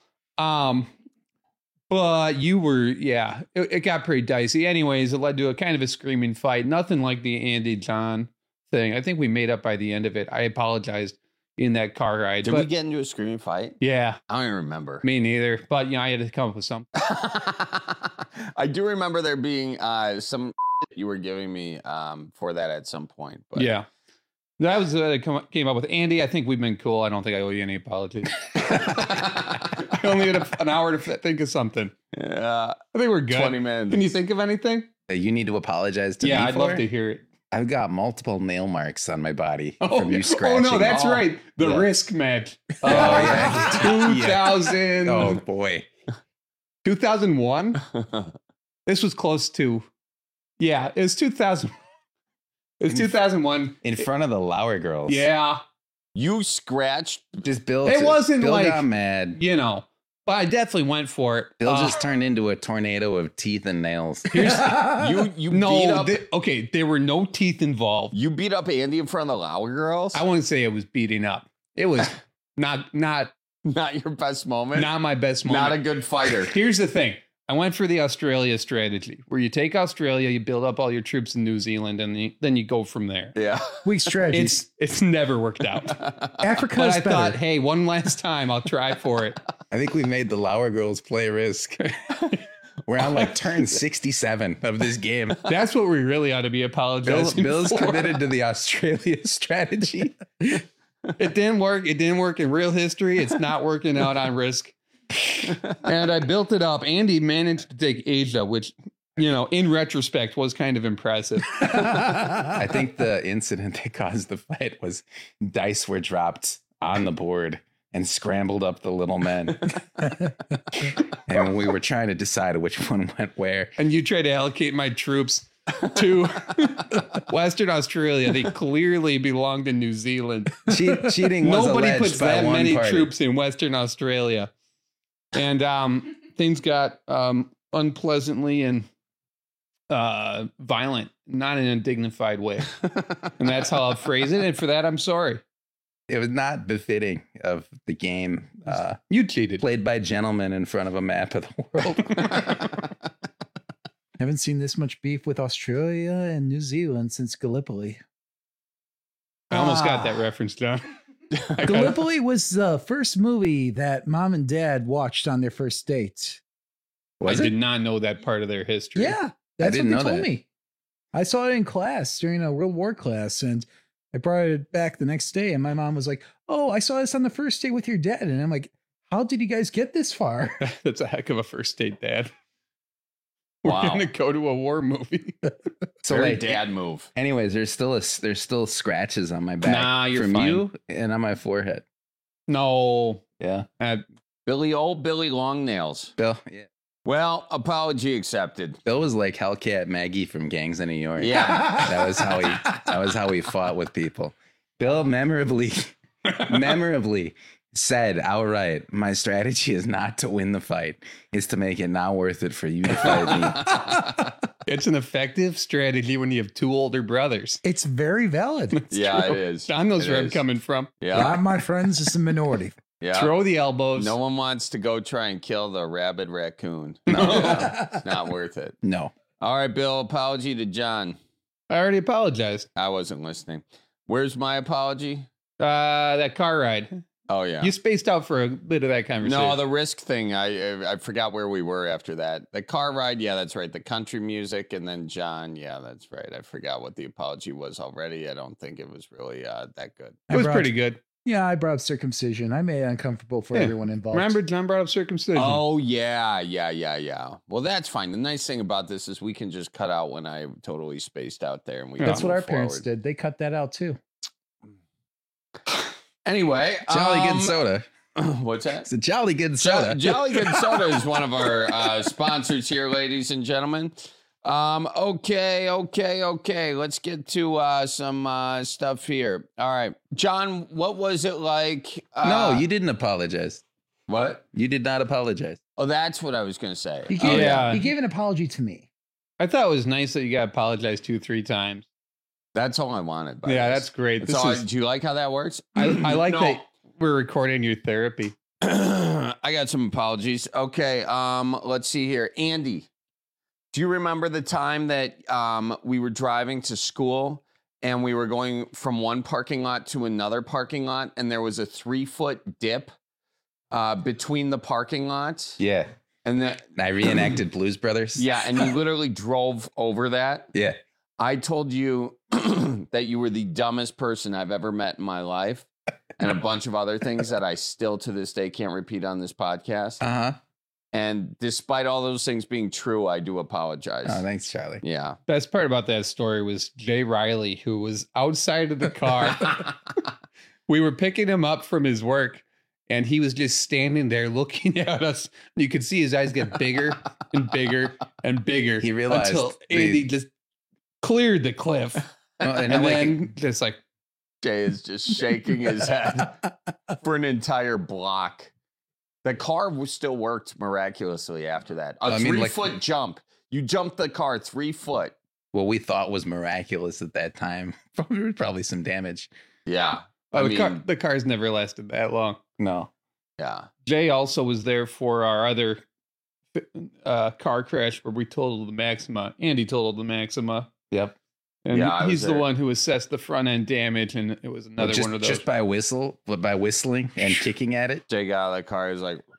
But you were, yeah, it got pretty dicey. Anyways, it led to a kind of a screaming fight. Nothing like the Andy John thing. I think we made up by the end of it. I apologized in that car ride. Did but we get into a screaming fight? Yeah. I don't even remember. Me neither. But, you know, I had to come up with something. I do remember there being some you were giving me for that at some point. But Yeah. That was what I came up with. Andy, I think we've been cool. I don't think I owe you any apologies. I only had an hour to think of something. Yeah. I think we're good. 20 minutes. Can you think of anything? You need to apologize to me Yeah, I'd for? love to hear it. I've got multiple nail marks on my body from you Oh, scratching. no, that's all. right. The Yeah. risk match. Oh, yeah. 2000. Oh, boy. 2001? This was close to. Yeah, it was 2000. It was 2001. In front of the Lauer girls. Yeah. You scratched. Just Bill. It wasn't Bill like. got mad. You know. But I definitely went for it. Bill just turned into a tornado of teeth and nails. You No, beat up. okay, there were no teeth involved. You beat up Andy in front of the Lauer girls? I wouldn't say it was beating up. It was not your best moment? Not my best moment. Not a good fighter. Here's the thing. I went for the Australia strategy, where you take Australia, you build up all your troops in New Zealand, and then you go from there. Yeah. Weak strategy. It's never worked out. Africa But is I better. thought, hey, one last time, I'll try for it. I think we made the Lauer girls play Risk. We're on like turn 67 of this game. That's what we really ought to be apologizing Bill's for. committed to the Australia strategy. It didn't work. It didn't work in real history. It's not working out on Risk. And I built it up. Andy managed to take Asia, which, you know, in retrospect was kind of impressive. I think the incident that caused the fight was dice were dropped on the board and scrambled up the little men. And we were trying to decide which one went where. And you tried to allocate my troops to Western Australia. They clearly belonged in New Zealand. Cheating was Nobody alleged puts by that one many party. troops in Western Australia. And things got unpleasantly and violent, not in a dignified way. And that's how I'll phrase it. And for that, I'm sorry. It was not befitting of the game. You cheated. Played by gentlemen in front of a map of the world. Haven't seen this much beef with Australia and New Zealand since Gallipoli. I almost got that reference down. Gallipoli was the first movie that mom and dad watched on their first date. I did not know that part of their history. Yeah, that's what didn't they know told that. me. I saw it in class during a World War class, and I brought it back the next day, and my mom was like, "Oh, I saw this on the first date with your dad," and I'm like, "How did you guys get this far?" That's a heck of a first date, Dad. Wow. We're gonna go to a war movie. So Very like, dad move. anyways, there's still scratches on my back Nah, you're from fine. you and on my forehead. No. Yeah. Billy Longnails. Bill, yeah. Well, apology accepted. Bill was like Hellcat Maggie from Gangs of New York. Yeah. that was how he fought with people. Bill memorably said outright, my strategy is not to win the fight. It's to make it not worth it for you to fight me. It's an effective strategy when you have two older brothers. It's very valid. It is. Don knows where I'm coming from. Yeah. Not my friends, it's a minority. Yeah. Throw the elbows. No one wants to go try and kill the rabid raccoon. No. It's not worth it. No. All right, Bill, apology to John. I already apologized. I wasn't listening. Where's my apology? That car ride. Oh, yeah. You spaced out for a bit of that conversation. No, the risk thing. I forgot where we were after that. The car ride. Yeah, that's right. The country music. And then John. Yeah, that's right. I forgot what the apology was already. I don't think it was really that good. It was pretty good. Yeah, I brought up circumcision. I made it uncomfortable for everyone involved. Remember, John brought up circumcision. Oh, yeah. Well, that's fine. The nice thing about this is we can just cut out when I totally spaced out there. And That's what our parents forward. did. They cut that out too. Anyway, Jolly Good Soda. What's that? It's a Jolly Good Soda. Jolly Good Soda is one of our sponsors here, ladies and gentlemen. Okay. Let's get to some stuff here. All right, John, what was it like? No, you didn't apologize. What? You did not apologize. Oh, that's what I was going to say. He gave an apology to me. I thought it was nice that you got apologized 2-3 times. That's all I wanted. Yeah, that's great. Do you like how that works? I like that we're recording your therapy. I got some apologies. Okay, let's see here. Andy, do you remember the time that we were driving to school and we were going from one parking lot to another parking lot and there was a 3-foot dip between the parking lots? Yeah. And that I reenacted Blues Brothers. Yeah, and you literally drove over that? Yeah. I told you that you were the dumbest person I've ever met in my life, and a bunch of other things that I still to this day can't repeat on this podcast. Uh-huh. And despite all those things being true, I do apologize. Oh, thanks, Charlie. Yeah. Best part about that story was Jay Riley, who was outside of the car. We were picking him up from his work, and he was just standing there looking at us. You could see his eyes get bigger and bigger and bigger. He realized until Andy just cleared the cliff. And then just like Jay is just shaking his head for an entire block. The car still worked miraculously after that. A 3-foot jump. You jumped the car 3 foot. What we thought was miraculous at that time. Probably some damage. Yeah. The car's never lasted that long. No. Yeah. Jay also was there for our other car crash where we totaled the Maxima. Andy totaled the Maxima. Yep. And Yeah, he's the one who assessed the front end damage, and it was another one of those. Just by whistling and kicking at it. Jay got out of the car. He's like,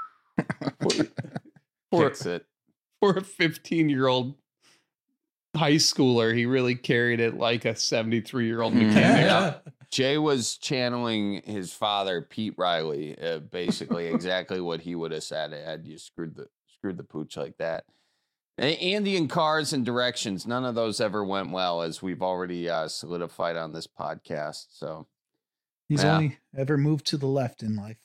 fix it. For a 15-year-old high schooler, he really carried it like a 73-year-old mechanic. Yeah. Jay was channeling his father, Pete Riley, basically exactly what he would have said had you screwed the pooch like that. Andy and cars and directions, none of those ever went well, as we've already solidified on this podcast. So He's only ever moved to the left in life.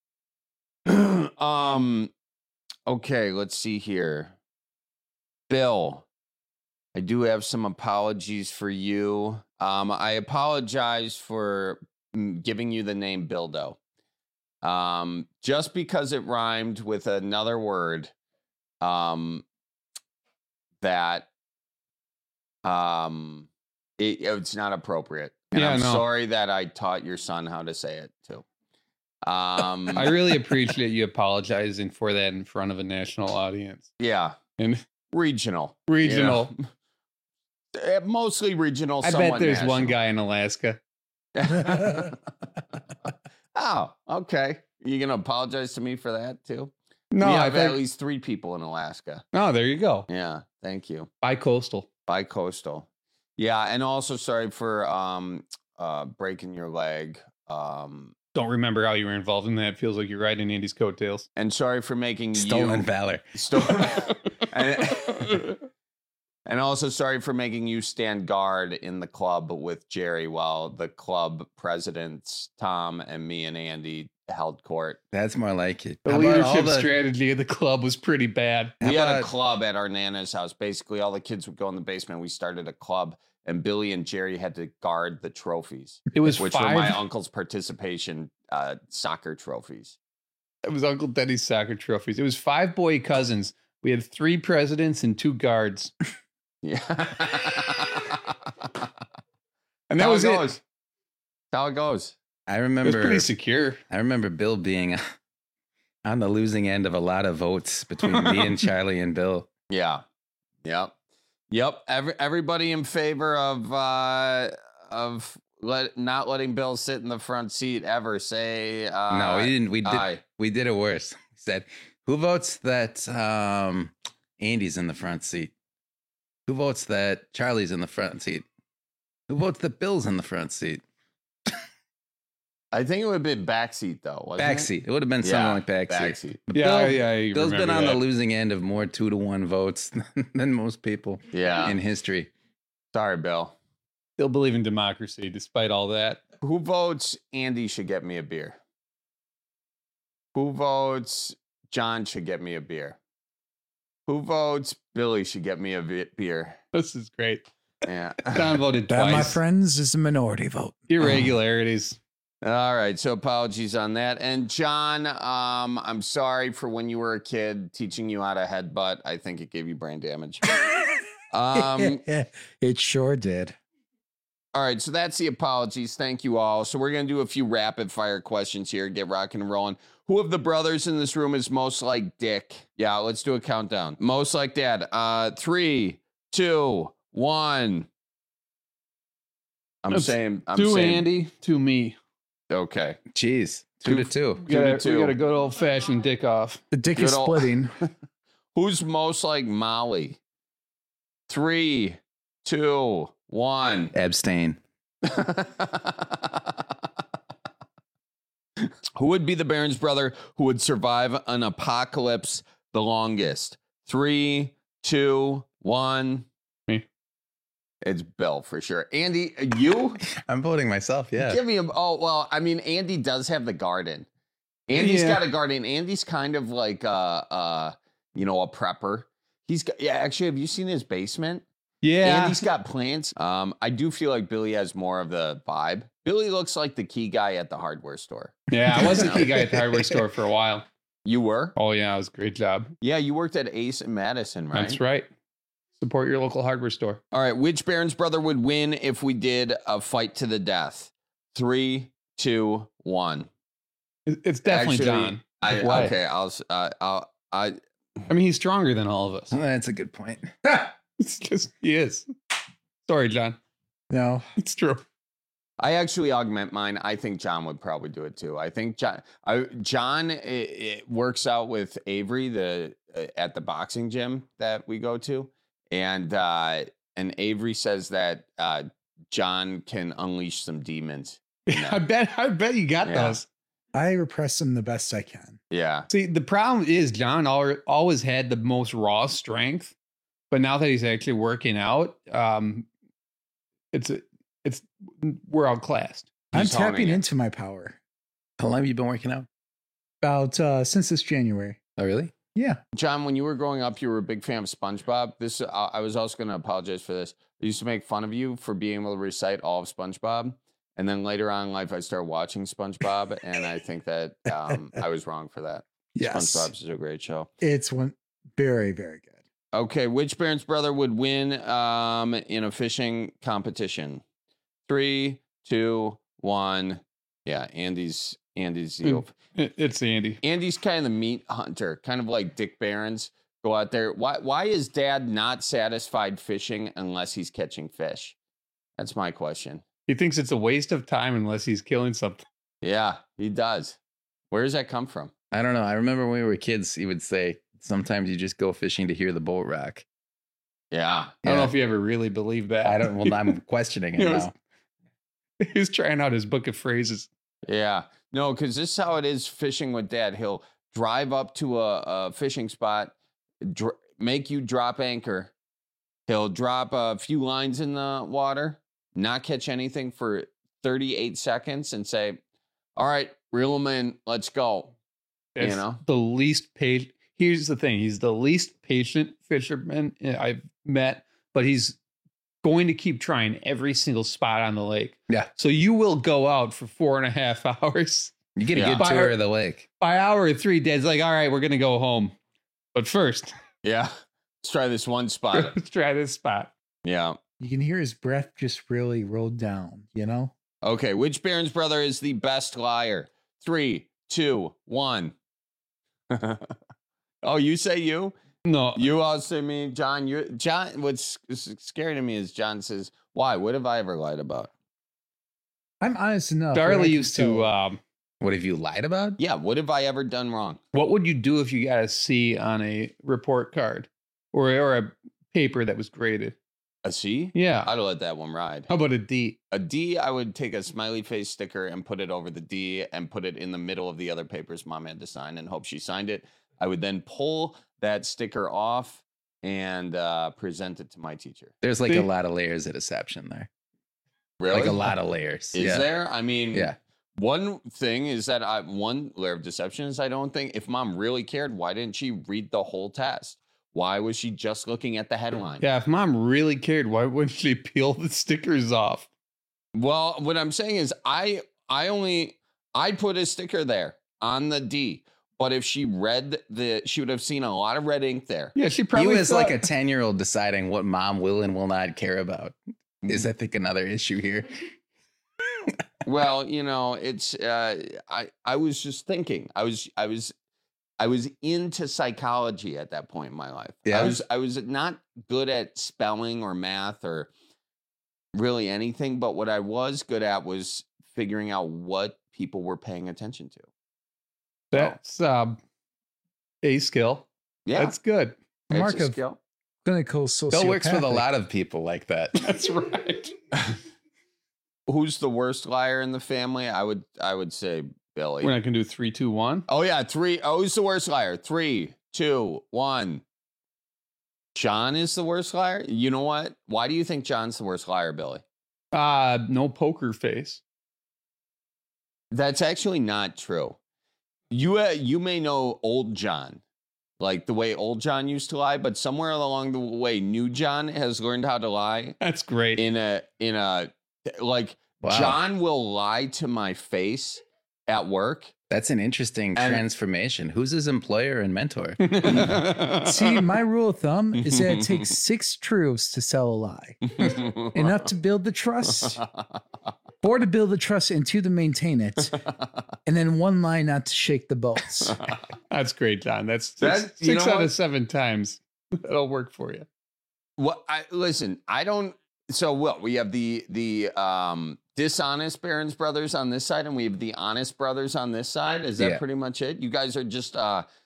Okay, let's see here. Bill, I do have some apologies for you. I apologize for giving you the name Bildo. Just because it rhymed with another word, that it's not appropriate. And I'm sorry that I taught your son how to say it too. I really appreciate you apologizing for that in front of a national audience. Yeah. And regional. You know? Mostly regional. I bet there's one guy in Alaska. Oh, okay. You going to apologize to me for that too? No, we have at least 3 people in Alaska. Oh, there you go. Yeah, thank you. Bi-coastal. Yeah, and also sorry for breaking your leg. Don't remember how you were involved in that. Feels like you're riding Andy's coattails. And sorry for making Stolen valor. And also sorry for making you stand guard in the club with Jerry while the club presidents, Tom and me and Andy, held court. That's more like it. The leadership strategy of the club was pretty bad. We had a club at our Nana's house. Basically, all the kids would go in the basement. We started a club, and Billy and Jerry had to guard the trophies. It was which were my uncle's participation soccer trophies. It was Uncle Denny's soccer trophies. It was 5 boy cousins. We had 3 presidents and 2 guards. Yeah. And that was it. That's how it goes. I remember It was pretty secure. I remember Bill being on the losing end of a lot of votes between me and Charlie and Bill. Yeah. Yep. Everybody in favor of not letting Bill sit in the front seat ever say No, we didn't. aye. We did it worse. We said, who votes that Andy's in the front seat? Who votes that Charlie's in the front seat? Who votes that Bill's in the front seat? I think it would have been backseat though. Wasn't Backseat. It would have been something like backseat. But Bill's been on the losing end of more 2-to-1 votes than most people in history. Sorry, Bill. Still believe in democracy despite all that. Who votes Andy should get me a beer? Who votes John should get me a beer? Who votes Billy should get me a beer? This is great. Yeah. Don voted That, twice. my friends, is a minority vote. Irregularities. All right, so apologies on that. And John, I'm sorry for when you were a kid teaching you how to headbutt. I think it gave you brain damage. It sure did. All right, so that's the apologies. Thank you all. So we're going to do a few rapid fire questions here, get rocking and rolling. Who of the brothers in this room is most like Dick? Yeah, let's do a countdown. Most like Dad. 3, 2, 1. I'm saying Andy, to me. Okay. Jeez. 2-2. We got a good old fashioned dick off. The dick is splitting. Who's most like Molly? 3, 2, 1. Abstain. Who would be the Barron's brother who would survive an apocalypse the longest? 3, 2, 1. Me. It's Bill for sure. Andy, you? I'm voting myself, yeah. Give me a. Oh, well, I mean, Andy does have the garden. Andy's got a garden. Andy's kind of like a prepper. He's got, actually, have you seen his basement? Yeah. Andy's got plants. I do feel like Billy has more of the vibe. Billy looks like the key guy at the hardware store. Yeah, I was the key guy at the hardware store for a while. You were? Oh, yeah, it was a great job. Yeah, you worked at Ace and Madison, right? That's right. Support your local hardware store. All right, which Barron's brother would win if we did a fight to the death? 3, 2, 1. It's definitely John. I mean, he's stronger than all of us. That's a good point. It's just, he is. Sorry, John. No, it's true. I actually augment mine. I think John would probably do it too. I think John it works out with Avery at the boxing gym that we go to, and Avery says that John can unleash some demons. I bet you got those. I repress them the best I can. Yeah. See, the problem is John always had the most raw strength, but now that he's actually working out, we're outclassed. I'm tapping into my power. How long have you been working out? About since this January. Oh, really? Yeah. John, when you were growing up, you were a big fan of SpongeBob. I was also going to apologize for this. I used to make fun of you for being able to recite all of SpongeBob. And then later on in life, I started watching SpongeBob, and I think that I was wrong for that. Yes. SpongeBob is a great show. It's very, very good. Okay, which Barron's brother would win in a fishing competition? 3, 2, 1. Yeah, Andy's the It's Andy. Andy's kind of the meat hunter, kind of like Dick Barron's. Go out there. Why is Dad not satisfied fishing unless he's catching fish? That's my question. He thinks it's a waste of time unless he's killing something. Yeah, he does. Where does that come from? I don't know. I remember when we were kids, he would say, sometimes you just go fishing to hear the boat rock. Yeah. I don't know if you ever really believe that. I don't. Well, I'm questioning it now. He was trying out his book of phrases. Yeah. No, because this is how it is fishing with Dad. He'll drive up to a fishing spot, make you drop anchor. He'll drop a few lines in the water, not catch anything for 38 seconds and say, all right, reel them in. Let's go. It's the least patient. Here's the thing. He's the least patient fisherman I've met, but he's going to keep trying every single spot on the lake. Yeah. So you will go out for 4.5 hours You get a good tour of the lake. By hour 3, Dad's like, all right, we're going to go home. But first. Yeah. Let's try this one spot. Let's try this spot. Yeah. You can hear his breath just really rolled down, you know? Okay. Which Barron's brother is the best liar? 3, 2, 1. Oh, you say you? No. You all say me. John, what's scary to me is John says, why? What have I ever lied about? I'm honest enough. Darley used to. What have you lied about? Yeah. What have I ever done wrong? What would you do if you got a C on a report card or a paper that was graded? A C? Yeah. I'd let that one ride. How about a D? A D, I would take a smiley face sticker and put it over the D and put it in the middle of the other papers Mom had to sign and hope she signed it. I would then pull that sticker off and present it to my teacher. There's like a lot of layers of deception there. Really? Like a lot of layers. Is there? I mean, yeah. One thing is that one layer of deception is I don't think if Mom really cared, why didn't she read the whole test? Why was she just looking at the headline? Yeah, if Mom really cared, why wouldn't she peel the stickers off? Well, what I'm saying is I'd put a sticker there on the D. But if she read she would have seen a lot of red ink there. Yeah, she probably You as like a 10-year-old deciding what Mom will and will not care about is, I think, another issue here. Well, you know, it's I was just thinking. I was into psychology at that point in my life. Yeah. I was not good at spelling or math or really anything, but what I was good at was figuring out what people were paying attention to. That's a skill. Yeah. That's good. Mark It's a of skill. clinical sociopathic. Bill works with a lot of people like that. That's right. Who's the worst liar in the family? I would say Billy. We're not gonna do 3, 2, 1. Oh yeah, 3. Oh, who's the worst liar? 3, 2, 1. John is the worst liar. You know what? Why do you think John's the worst liar, Billy? No poker face. That's actually not true. You may know old John, like the way old John used to lie, but somewhere along the way, new John has learned how to lie. That's great. In a like Wow. John will lie to my face at work. That's an interesting transformation. Who's his employer and mentor? See, my rule of thumb is that it takes 6 truths to sell a lie. Enough to build the trust, 4 to build the trust, and 2 to maintain it, and then 1 lie not to shake the boats. That's great, John. That's That- 6 you know out what? of 7 times. That'll work for you. What listen, I don't. So we have the dishonest Barron's brothers on this side, and we have the honest brothers on this side. Is that Yeah. pretty much it? You guys are just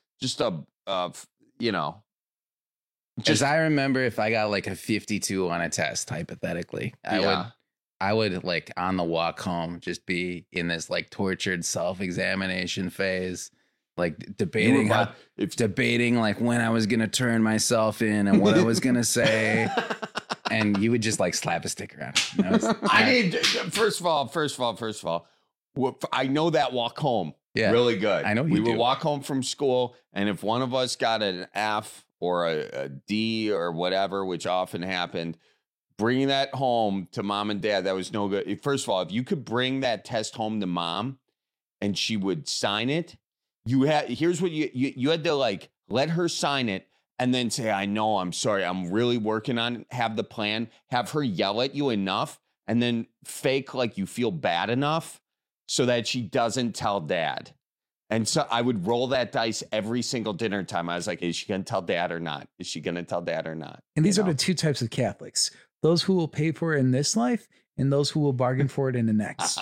you know. As I remember, if I got like a 52 on a test, hypothetically, I would like on the walk home just be in this like tortured self-examination phase, like debating like when I was gonna turn myself in and what I was gonna say. And you would just like slap a sticker on it. I need first of all, I know that walk home really good. I know we you would do. walk home from school, and if one of us got an F or a D or whatever, which often happened, bringing that home to Mom and Dad, that was no good. First of all, if you could bring that test home to Mom and she would sign it, here's what you had to like let her sign it. And then say, I know, I'm sorry, I'm really working on it. Have the plan, have her yell at you enough, and then fake like you feel bad enough so that she doesn't tell Dad. And so I would roll that dice every single dinner time. I was like, is she going to tell Dad or not? Is she going to tell Dad or not? And these are the 2 types of Catholics: those who will pay for it in this life and those who will bargain for it in the next.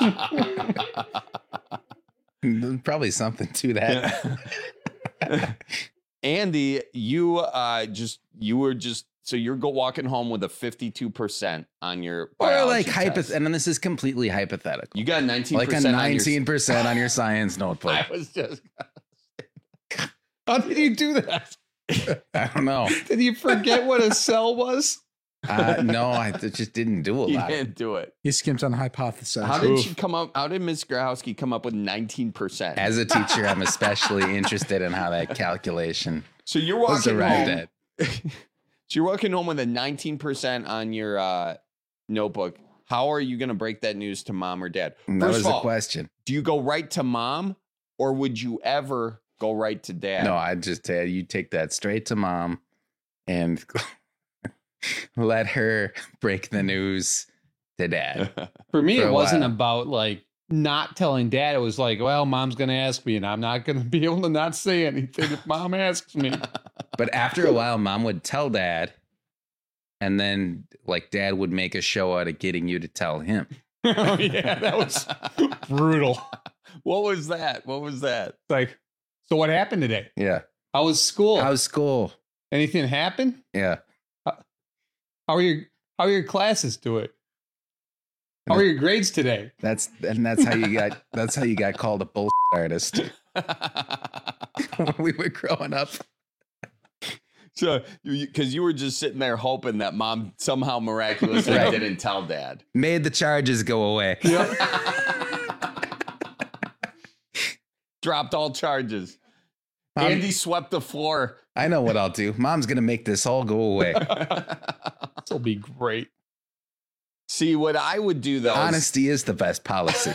Probably something to that. Andy, you were just so you're walking home with a 52% on your Or like test. and then this is completely hypothetical. You got 19%. Like a 19% on your science notebook. I was just. How did you do that? I don't know. Did you forget what a cell was? No, I just didn't do a You lot. didn't do it. He skimped on hypothesizing. How did she come up? How did Ms. Grahowski come up with 19%? As a teacher, I'm especially interested in how that calculation So you're was walking arrived home. at. So you're walking home with a 19% on your notebook. how are you going to break that news to mom or dad? That was the question. Do you go right to mom, or would you ever go right to dad? No, I just tell you take that straight to mom and let her break the news to dad. For me, For it a wasn't while. about like not telling dad. It was like, well, mom's going to ask me and I'm not going to be able to not say anything if mom asks me. But after a while, mom would tell dad, and then like dad would make a show out of getting you to tell him. Oh, yeah, that was brutal. What was that? What was that? Like, so what happened today? Yeah. How was school? How's school? Anything happen? Yeah. How are your classes doing? How are your grades today? That's how you got called a bullshit artist when we were growing up. So, because you were just sitting there hoping that mom somehow miraculously Right. didn't tell dad. Made the charges go away. Dropped all charges. Mom- Andy swept the floor. I know what I'll do. Mom's gonna make this all go away. This will be great. See, what I would do though, Honesty is the best policy.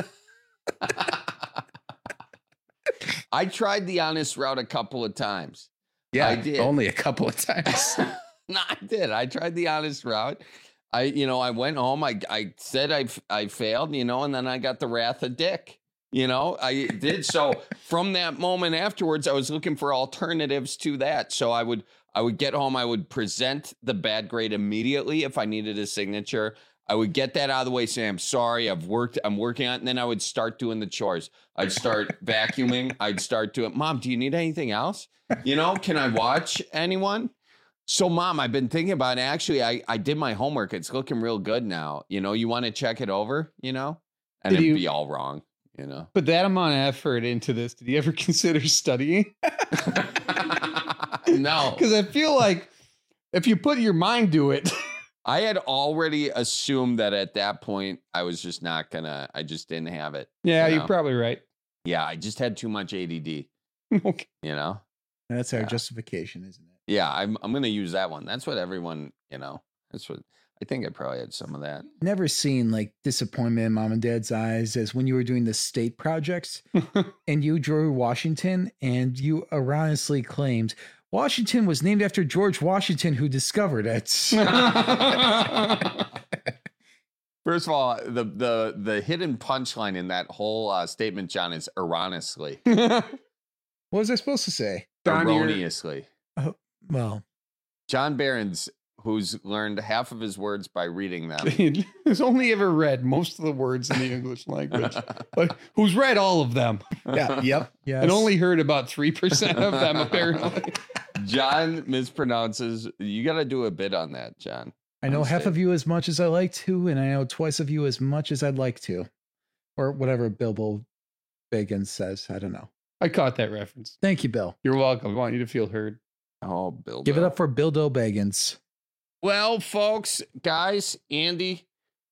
I tried the honest route a couple of times. Yeah, I did. only a couple of times. No, I did. I tried the honest route. I went home. I said I failed, and then I got the wrath of Dick. I did. So from that moment afterwards, I was looking for alternatives to that. So I would get home. I would present the bad grade immediately if I needed a signature. I would get that out of the way, say, I'm sorry, I'm working on it. And then I would start doing the chores. I'd start vacuuming. I'd start doing, Mom, do you need anything else? Can I watch anyone? So, Mom, I've been thinking about it. Actually, I did my homework. It's looking real good now. You want to check it over, and Did it'd you- be all wrong, Put that amount of effort into this. Did you ever consider studying? No. Because I feel like if you put your mind to it. I had already assumed that at that point, I was just not I just didn't have it. Yeah, you you're know? probably right. Yeah, I just had too much ADD. Okay. That's our justification, isn't it? Yeah, I'm going to use that one. That's what everyone, that's what I think I probably had some of that. Never seen like disappointment in mom and dad's eyes as when you were doing the state projects and you drew Washington and you erroneously claimed Washington was named after George Washington, who discovered it. First of all, the hidden punchline in that whole statement, John, is erroneously. What was I supposed to say? Erroneously. Oh, well, John Behrens, who's learned half of his words by reading them. Who's only ever read most of the words in the English language, but who's read all of them. Yeah. Yep. Yes. And only heard about 3% of them, apparently. John mispronounces. You got to do a bit on that, John. I know half of you as much as I like to, and I know twice of you as much as I'd like to. Or whatever Bilbo Baggins says. I don't know. I caught that reference. Thank you, Bill. You're welcome. I want you to feel heard. Oh, Bill. Give it up for Bilbo Baggins. Well, folks, guys, Andy,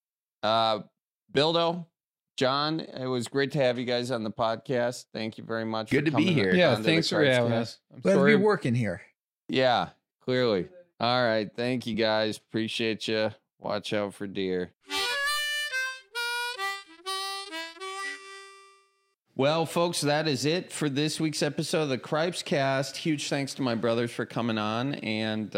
Bildo, John, it was great to have you guys on the podcast. Thank you very much. Good for to be coming here. Yeah, onto the thanks for having Cripescast. us. I'm Glad to sorry. be working here. Yeah, clearly. All right. Thank you, guys. Appreciate you. Watch out for deer. Well, folks, that is it for this week's episode of the Cripescast. Huge thanks to my brothers for coming on. And,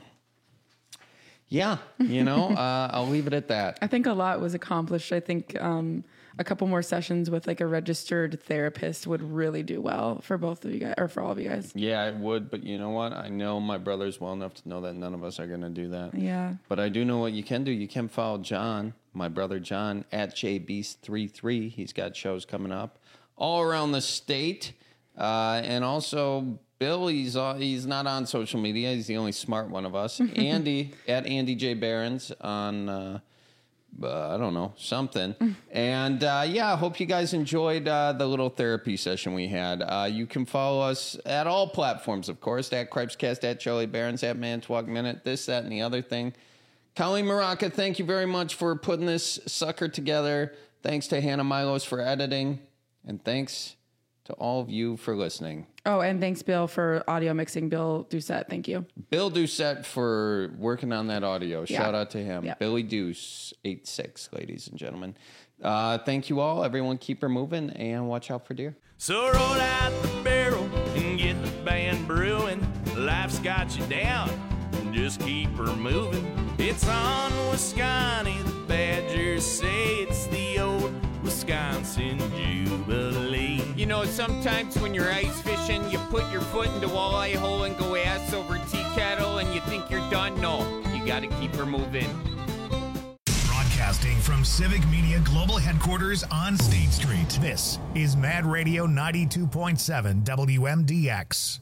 I'll leave it at that. I think a lot was accomplished. I think a couple more sessions with like a registered therapist would really do well for both of you guys, or for all of you guys. Yeah, I would. But you know what? I know my brothers well enough to know that none of us are going to do that. Yeah. But I do know what you can do. You can follow John, my brother John, at JBeast33. He's got shows coming up all around the state. And also, Bill, he's not on social media. He's the only smart one of us. Andy, at Andy J. Behrens on, I don't know, something. And, I hope you guys enjoyed the little therapy session we had. You can follow us at all platforms, of course, at Cripescast, at Charlie Behrens, at Manitowoc Minute, this, that, and the other thing. Colleen Maraca, thank you very much for putting this sucker together. Thanks to Hannah Milos for editing. And thanks to all of you for listening. Oh, and thanks, Bill, for audio mixing. Bill Doucette, thank you. Bill Doucette for working on that audio. Yeah. Shout out to him. Yeah. Billy Deuce, 86, ladies and gentlemen. Thank you all. Everyone keep her moving and watch out for deer. So roll out the barrel and get the band brewing. Life's got you down, just keep her moving. It's on Wisconsin, the Badgers say it's the old Wisconsin Jubilee. You know, sometimes when you're ice fishing, you put your foot into walleye hole and go ass over tea kettle and you think you're done. No, you gotta keep her moving. Broadcasting from Civic Media Global Headquarters on State Street, this is Mad Radio 92.7 WMDX.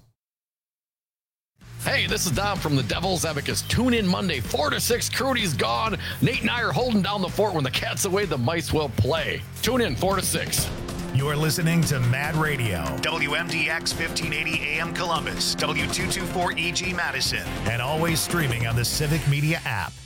Hey, this is Dom from the Devil's Abacus. Tune in Monday, 4 to 6. Crudy's gone. Nate and I are holding down the fort. When the cat's away, the mice will play. Tune in 4 to 6. You're listening to Mad Radio, WMDX 1580 AM Columbus, W224 EG Madison, and always streaming on the Civic Media app.